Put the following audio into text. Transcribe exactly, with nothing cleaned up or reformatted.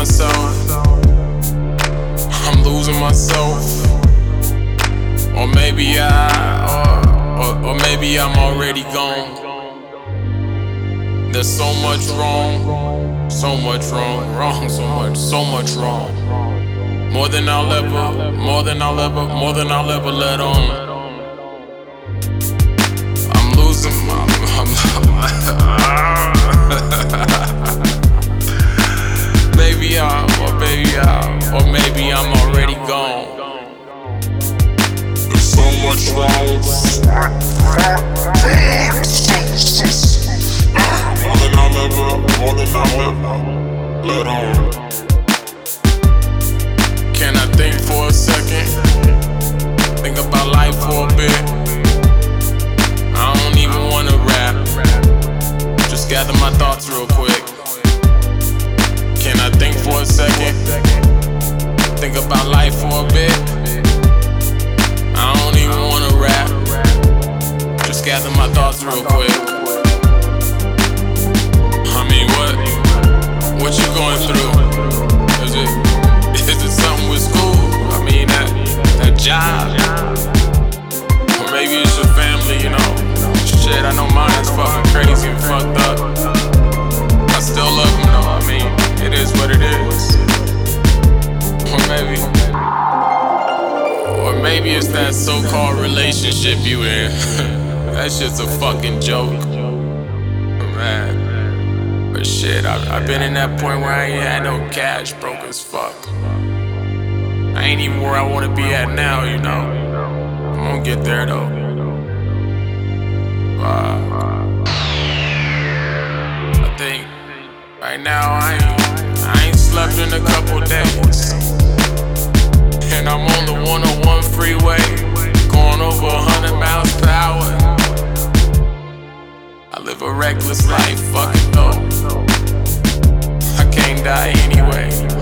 myself. I'm losing myself. Or maybe I, or, or, or maybe I'm already gone. There's so much wrong, so much wrong, wrong, so much, so much wrong. More than I'll ever, more than I'll ever, more than I'll ever let on. I'm losing my, maybe I'm, or maybe I'm, or maybe I'm already gone. There's so much wrong. More than I'll ever, more than I'll ever let on. Can I think for a second? Think about life for a bit. I don't even wanna rap. Just gather my thoughts real quick. Can I think for a second? Think about life for a bit. I don't even wanna rap. Just gather my thoughts real quick. I mean, what? What you going through? Is it, is it something with school? I mean, that, that job? Or maybe it's your family, you know? Shit, I know mine's fucking crazy and fucked up. I still love them though, I mean, it is what it is. Or maybe, or maybe it's that so-called relationship you in. That shit's a fucking joke. Man. But shit, I've, I've been in that point where I ain't had no cash, broke as fuck. I ain't even where I wanna be at now, you know. I'm gonna get there though. Uh, I think right now I ain't, I ain't slept in a couple days. And I'm on the one oh one freeway, going over a hundred miles per hour. I live a reckless life, fuck it though. I can't die anyway.